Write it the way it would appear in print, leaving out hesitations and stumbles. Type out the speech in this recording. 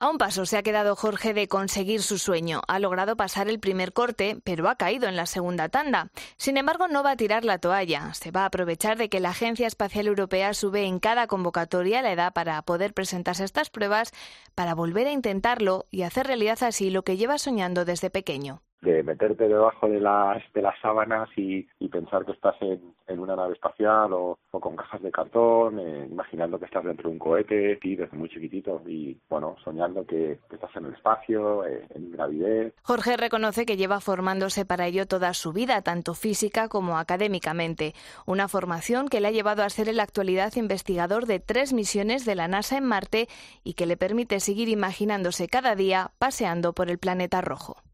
A un paso se ha quedado Jorge de conseguir su sueño. Ha logrado pasar el primer corte, pero ha caído en la segunda tanda. Sin embargo, no va a tirar la toalla. Se va a aprovechar de que la Agencia Espacial Europea sube en cada convocatoria la edad para poder presentarse a estas pruebas, para volver a intentarlo y hacer realidad así lo que lleva soñando desde pequeño. De meterte debajo de las sábanas y pensar que estás en una nave espacial o con cajas de cartón, imaginando que estás dentro de un cohete, y desde muy chiquitito, y bueno, soñando que estás en el espacio, en gravidez. Jorge reconoce que lleva formándose para ello toda su vida, tanto física como académicamente. Una formación que le ha llevado a ser en la actualidad investigador de 3 misiones de la NASA en Marte y que le permite seguir imaginándose cada día paseando por el planeta rojo.